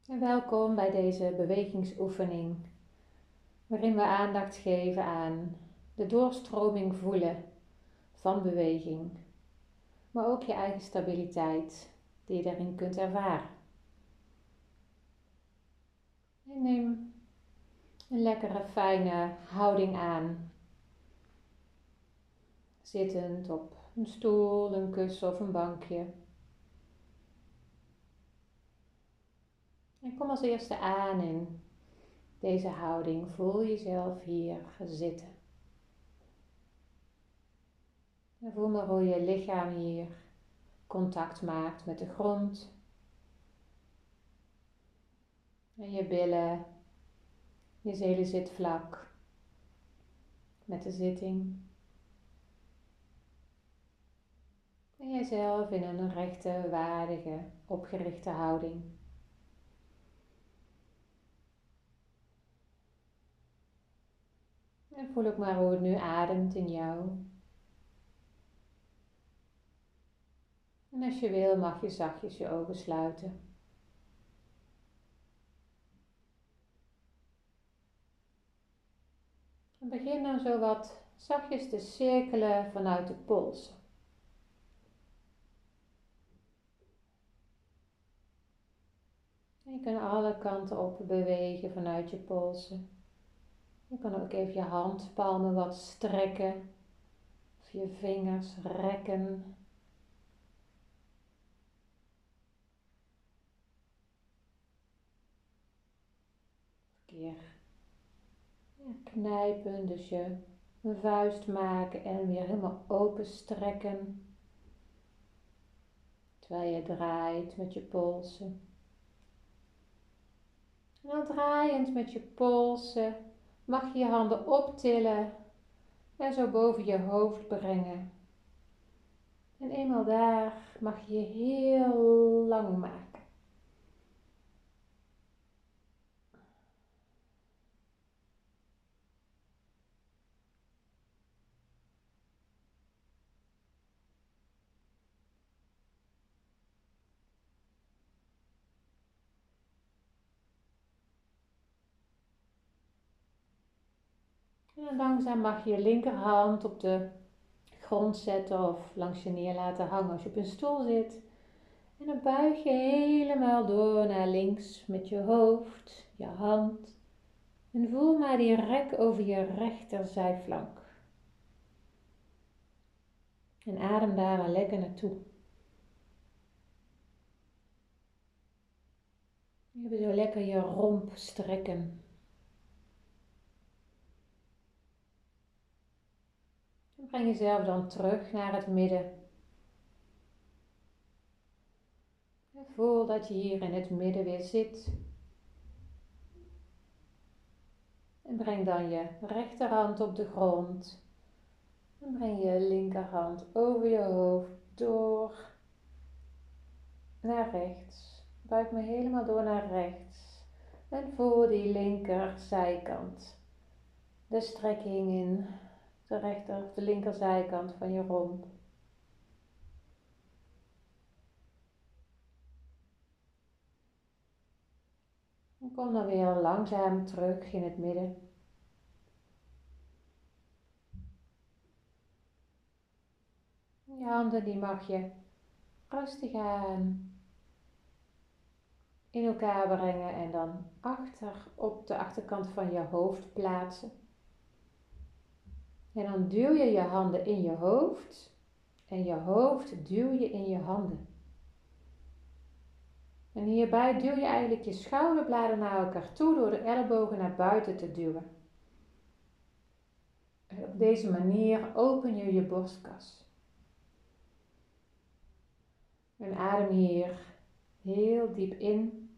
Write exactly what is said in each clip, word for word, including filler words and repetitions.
En welkom bij deze bewegingsoefening, waarin we aandacht geven aan de doorstroming voelen van beweging, maar ook je eigen stabiliteit die je daarin kunt ervaren. En neem een lekkere, fijne houding aan, zittend op een stoel, een kussen of een bankje. En kom als eerste aan in deze houding. Voel jezelf hier zitten. En voel maar hoe je lichaam hier contact maakt met de grond. En je billen, je zelen zit vlak met de zitting. En jijzelf in een rechte, waardige, opgerichte houding. En voel ook maar hoe het nu ademt in jou. En als je wil mag je zachtjes je ogen sluiten. En begin dan zo wat zachtjes te cirkelen vanuit de polsen. En je kan alle kanten op bewegen vanuit je polsen. Je kan ook even je handpalmen wat strekken. Of je vingers rekken. Een keer ja, knijpen, dus je een vuist maken en weer helemaal open strekken. Terwijl je draait met je polsen. En dan draaiend met je polsen mag je je handen optillen en zo boven je hoofd brengen. En eenmaal daar mag je je heel lang maken. En langzaam mag je je linkerhand op de grond zetten of langs je neer laten hangen als je op een stoel zit. En dan buig je helemaal door naar links met je hoofd, je hand. En voel maar die rek over je rechterzijflank. En adem daar maar lekker naartoe. Je wil zo lekker je romp strekken. En breng jezelf dan terug naar het midden. En voel dat je hier in het midden weer zit. En breng dan je rechterhand op de grond. En breng je linkerhand over je hoofd door naar rechts. Buig me helemaal door naar rechts. En voel die linkerzijkant. De strekking in de rechter of de linkerzijkant van je romp. En kom dan weer langzaam terug in het midden. Je handen die mag je rustig aan in elkaar brengen en dan achter op de achterkant van je hoofd plaatsen. En dan duw je je handen in je hoofd en je hoofd duw je in je handen. En hierbij duw je eigenlijk je schouderbladen naar elkaar toe door de ellebogen naar buiten te duwen. En op deze manier open je je borstkas. En adem hier heel diep in.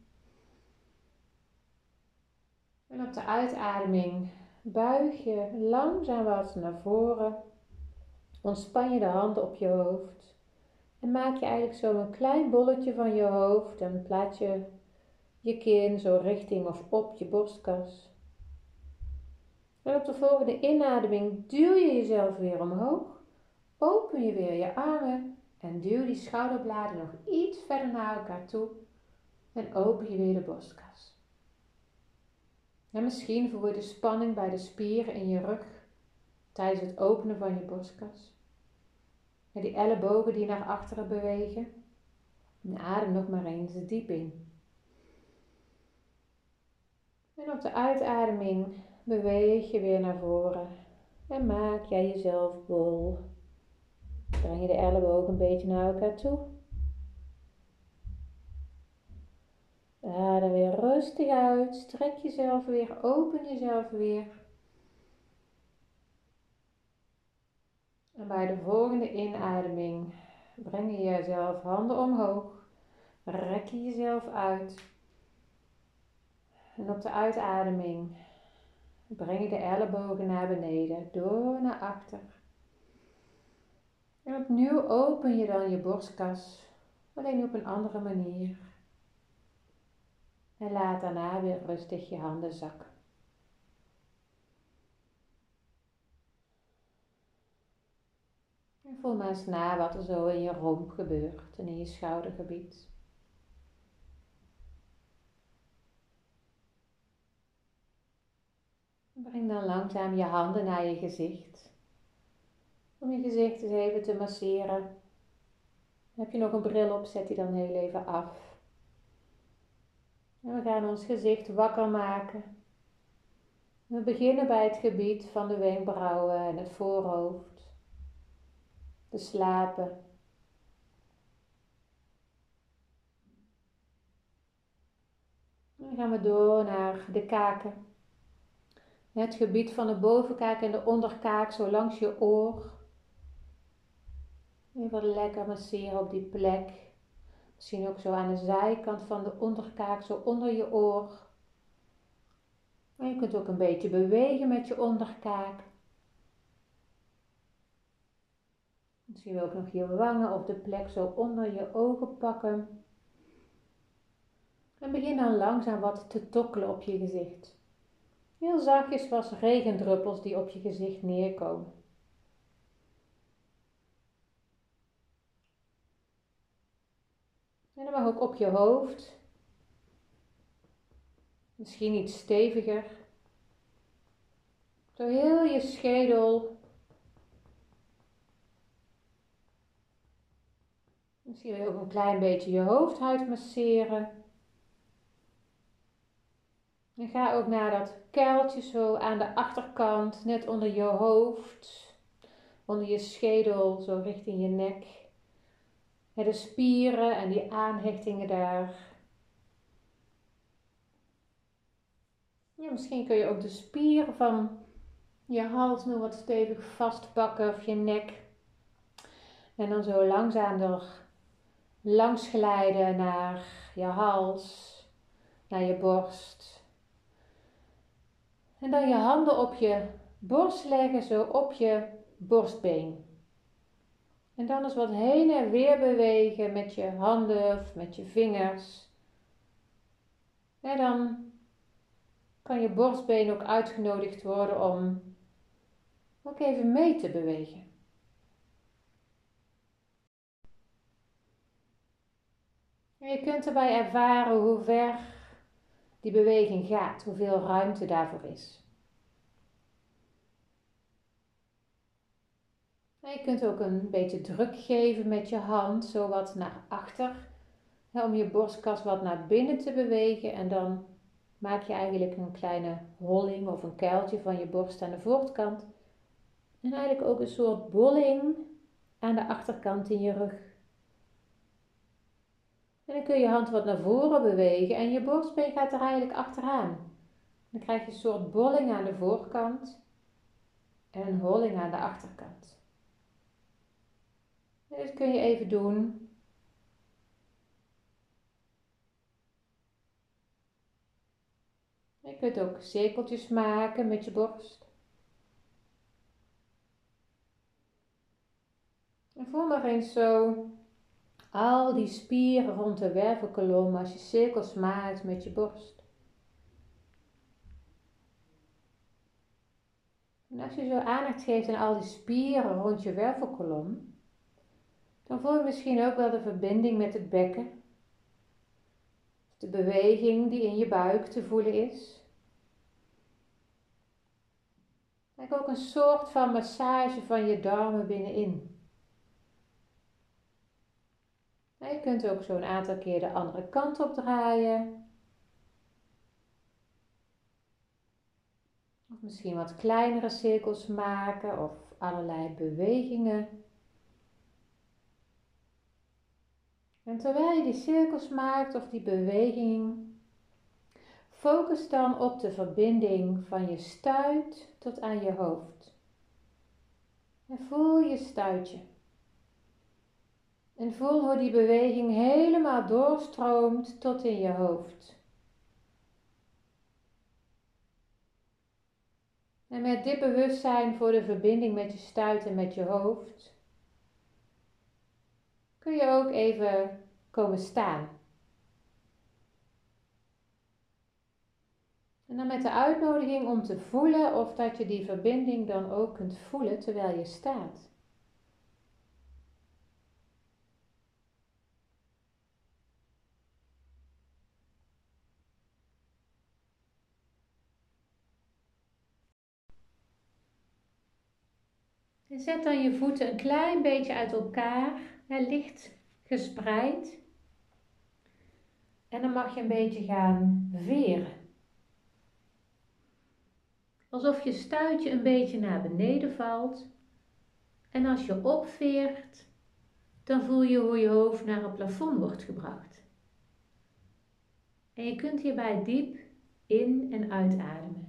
En op de uitademing buig je langzaam wat naar voren. Ontspan je de handen op je hoofd. En maak je eigenlijk zo een klein bolletje van je hoofd. En plaats je je kin zo richting of op je borstkas. En op de volgende inademing duw je jezelf weer omhoog. Open je weer je armen. En duw die schouderbladen nog iets verder naar elkaar toe. En open je weer de borstkas. En misschien voel je de spanning bij de spieren in je rug tijdens het openen van je borstkas. En die ellebogen die naar achteren bewegen. En adem nog maar eens diep in. En op de uitademing beweeg je weer naar voren. En maak jij jezelf bol. Breng je de ellebogen een beetje naar elkaar toe. Adem weer rustig uit. Strek jezelf weer. Open jezelf weer. En bij de volgende inademing breng je jezelf handen omhoog. Rek je jezelf uit. En op de uitademing breng je de ellebogen naar beneden. Door naar achter. En opnieuw open je dan je borstkas. Alleen op een andere manier. En laat daarna weer rustig je handen zakken. En voel maar eens na wat er zo in je romp gebeurt en in je schoudergebied. Breng dan langzaam je handen naar je gezicht. Om je gezicht eens even te masseren. Heb je nog een bril op, zet die dan heel even af. En we gaan ons gezicht wakker maken. We beginnen bij het gebied van de wenkbrauwen en het voorhoofd. De slapen. Dan gaan we door naar de kaken. Het gebied van de bovenkaak en de onderkaak zo langs je oor. Even lekker masseren op die plek. Misschien ook zo aan de zijkant van de onderkaak, zo onder je oor. En je kunt ook een beetje bewegen met je onderkaak. Misschien ook nog je wangen of de plek zo onder je ogen pakken. En begin dan langzaam wat te tokkelen op je gezicht. Heel zachtjes, zoals regendruppels die op je gezicht neerkomen. En dan mag ook op je hoofd. Misschien iets steviger. Zo heel je schedel. Misschien wil je ook een klein beetje je hoofdhuid masseren. En ga ook naar dat kuiltje zo aan de achterkant, net onder je hoofd. Onder je schedel, zo richting je nek. En de spieren en die aanhechtingen daar. Ja, misschien kun je ook de spieren van je hals nog wat stevig vastpakken of je nek. En dan zo langzaam er langs glijden naar je hals, naar je borst. En dan je handen op je borst leggen, zo op je borstbeen. En dan eens wat heen en weer bewegen met je handen of met je vingers. En dan kan je borstbeen ook uitgenodigd worden om ook even mee te bewegen. En je kunt erbij ervaren hoe ver die beweging gaat, hoeveel ruimte daarvoor is. En je kunt ook een beetje druk geven met je hand, zo wat naar achter, om je borstkas wat naar binnen te bewegen. En dan maak je eigenlijk een kleine holling of een kuiltje van je borst aan de voorkant. En eigenlijk ook een soort bolling aan de achterkant in je rug. En dan kun je je hand wat naar voren bewegen en je borstbeen gaat er eigenlijk achteraan. Dan krijg je een soort bolling aan de voorkant en een holling aan de achterkant. En dit kun je even doen. Je kunt ook cirkeltjes maken met je borst. En voel maar eens zo al die spieren rond de wervelkolom als je cirkels maakt met je borst. En als je zo aandacht geeft aan al die spieren rond je wervelkolom, dan voel je misschien ook wel de verbinding met het bekken. de beweging die in je buik te voelen is. Eigenlijk ook een soort van massage van je darmen binnenin. En je kunt ook zo een aantal keer de andere kant op draaien. Of misschien wat kleinere cirkels maken of allerlei bewegingen. En terwijl je die cirkels maakt of die beweging, focus dan op de verbinding van je stuit tot aan je hoofd. En voel je stuitje. En voel hoe die beweging helemaal doorstroomt tot in je hoofd. En met dit bewustzijn voor de verbinding met je stuit en met je hoofd, kun je ook even komen staan. En dan met de uitnodiging om te voelen of dat je die verbinding dan ook kunt voelen terwijl je staat. En zet dan je voeten een klein beetje uit elkaar, licht gespreid. En dan mag je een beetje gaan veren. Alsof je stuitje een beetje naar beneden valt. En als je opveert, dan voel je hoe je hoofd naar het plafond wordt gebracht. En je kunt hierbij diep in- en uitademen.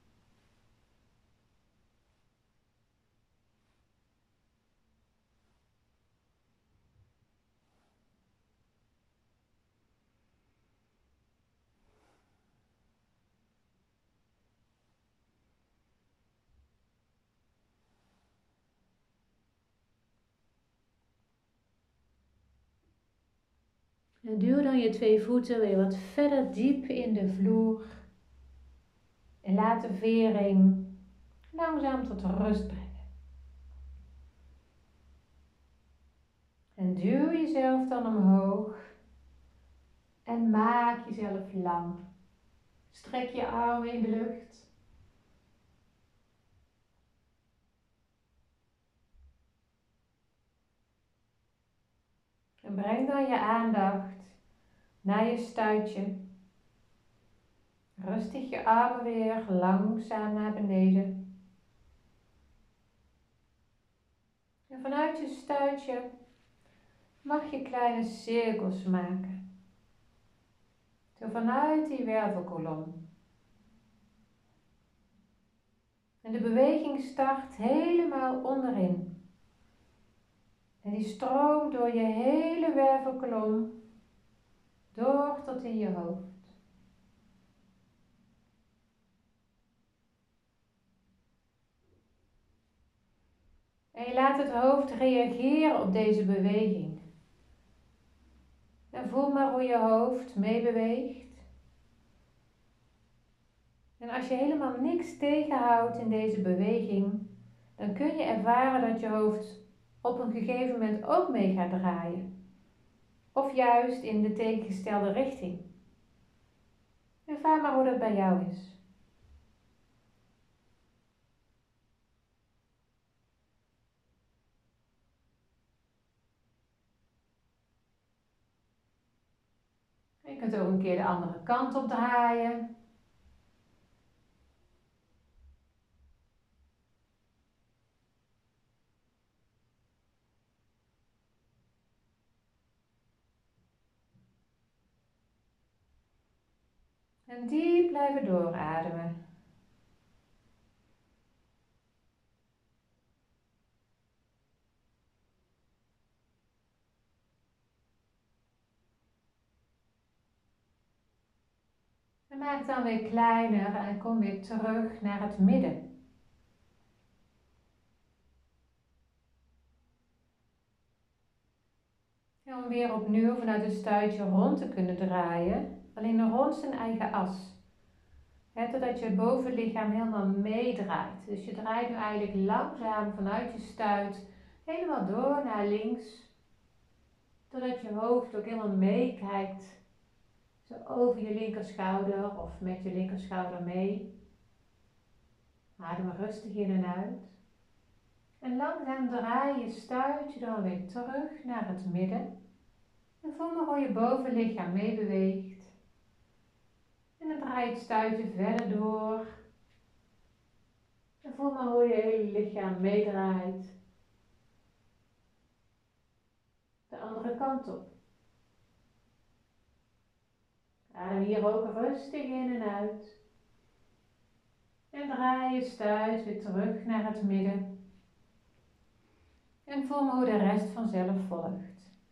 En duw dan je twee voeten weer wat verder diep in de vloer. En laat de vering langzaam tot rust brengen. En duw jezelf dan omhoog. En maak jezelf lang. Strek je armen in de lucht. En breng dan je aandacht naar je stuitje. Rustig je armen weer langzaam naar beneden. En vanuit je stuitje mag je kleine cirkels maken. Zo vanuit die wervelkolom. En de beweging start helemaal onderin. En die stroomt door je hele wervelkolom door tot in je hoofd. En je laat het hoofd reageren op deze beweging. En voel maar hoe je hoofd meebeweegt. En als je helemaal niks tegenhoudt in deze beweging, dan kun je ervaren dat je hoofd op een gegeven moment ook mee gaat draaien. Of juist in de tegengestelde richting. Ervaar maar hoe dat bij jou is. Je kunt ook een keer de andere kant op draaien. En diep blijven doorademen. En maak dan weer kleiner en kom weer terug naar het midden. En om weer opnieuw vanuit het stuitje rond te kunnen draaien, alleen rond zijn eigen as. He, totdat je bovenlichaam helemaal meedraait. Dus je draait nu eigenlijk langzaam vanuit je stuit helemaal door naar links. Totdat je hoofd ook helemaal meekijkt Zo over je linkerschouder of met je linkerschouder mee. Adem rustig in en uit. En langzaam draai je stuitje dan weer terug naar het midden. En voel maar hoe je bovenlichaam meebeweegt. En dan draai je het stuitje verder door. En voel maar hoe je hele lichaam meedraait. De andere kant op. Adem hier ook rustig in en uit. En draai je stuit weer terug naar het midden. En voel maar hoe de rest vanzelf volgt.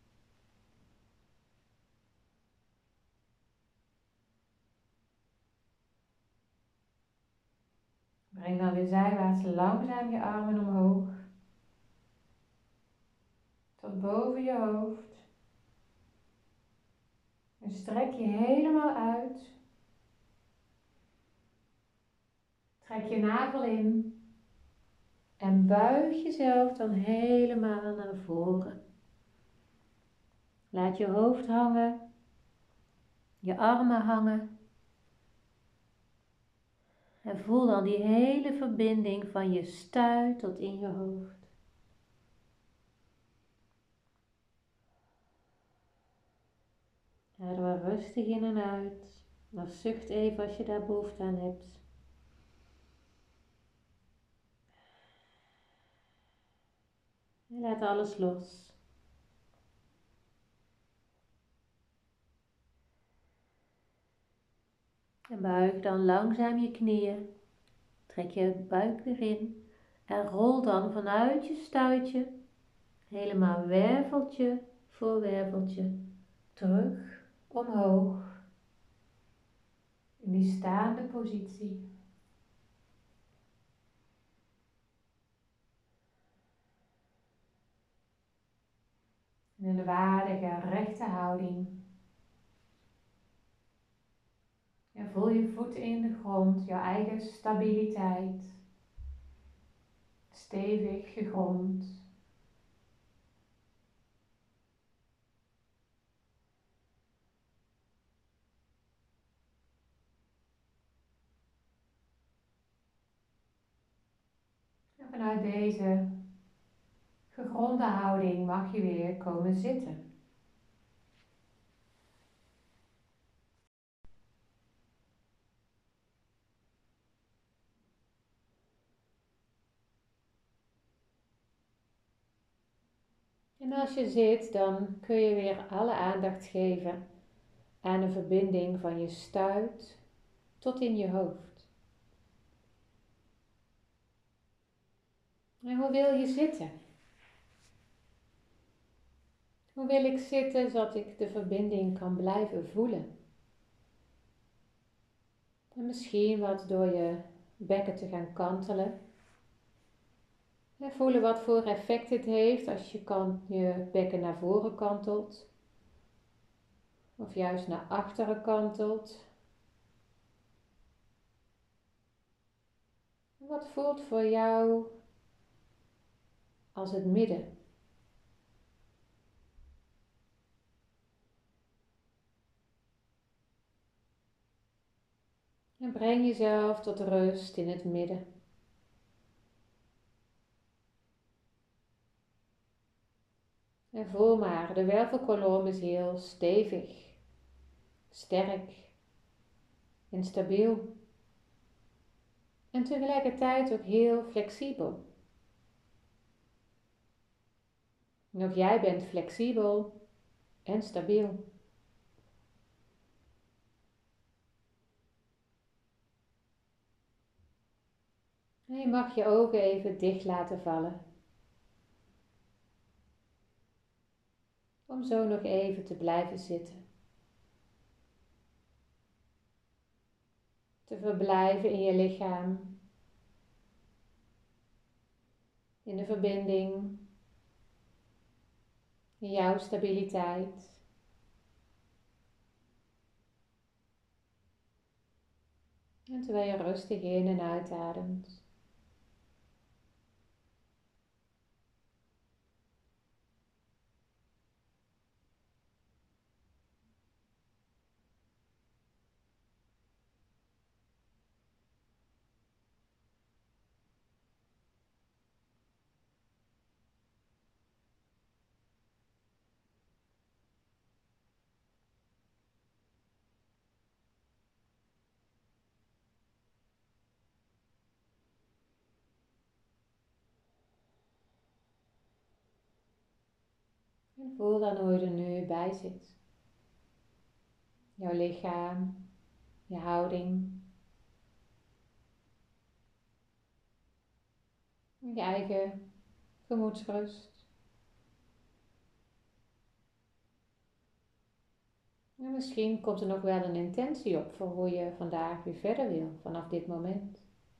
Breng dan weer zijwaarts langzaam je armen omhoog. Tot boven je hoofd. En strek je helemaal uit. Trek je navel in. En buig jezelf dan helemaal naar voren. Laat je hoofd hangen. Je armen hangen. En voel dan die hele verbinding van je stuit tot in je hoofd. Adem maar rustig in en uit. Dan zucht even als je daar behoefte aan hebt. En laat alles los. En buig dan langzaam je knieën. Trek je buik weer in. En rol dan vanuit je stuitje helemaal werveltje voor werveltje terug omhoog. In die staande positie. En in de waardige rechte houding. En voel je voeten in de grond, jouw eigen stabiliteit. Stevig gegrond. En vanuit deze gegronde houding mag je weer komen zitten. En als je zit, dan kun je weer alle aandacht geven aan een verbinding van je stuit tot in je hoofd. En hoe wil je zitten? Hoe wil ik zitten zodat ik de verbinding kan blijven voelen? En misschien wat door je bekken te gaan kantelen. En voelen wat voor effect het heeft als je kan, je bekken naar voren kantelt. Of juist naar achteren kantelt. Wat voelt voor jou als het midden? En breng jezelf tot rust in het midden. En voel maar, de wervelkolom is heel stevig, sterk en stabiel. En tegelijkertijd ook heel flexibel. En ook jij bent flexibel en stabiel. En je mag je ogen even dicht laten vallen. Om zo nog even te blijven zitten. Te verblijven in je lichaam. In de verbinding. In jouw stabiliteit. En terwijl je rustig in en uitademt. En voel dan hoe je er nu bij zit. Jouw lichaam, je houding, je eigen gemoedsrust. En misschien komt er nog wel een intentie op voor hoe je vandaag weer verder wil vanaf dit moment.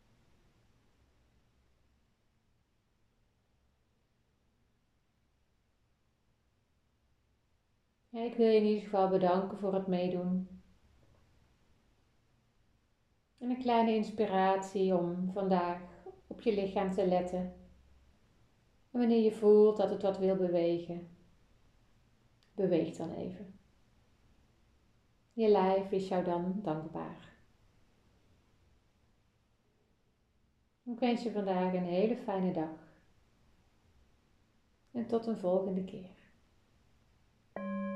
Ja, ik wil je in ieder geval bedanken voor het meedoen. En een kleine inspiratie om vandaag op je lichaam te letten. En wanneer je voelt dat het wat wil bewegen, beweeg dan even. Je lijf is jou dan dankbaar. Ik wens je vandaag een hele fijne dag. En tot een volgende keer.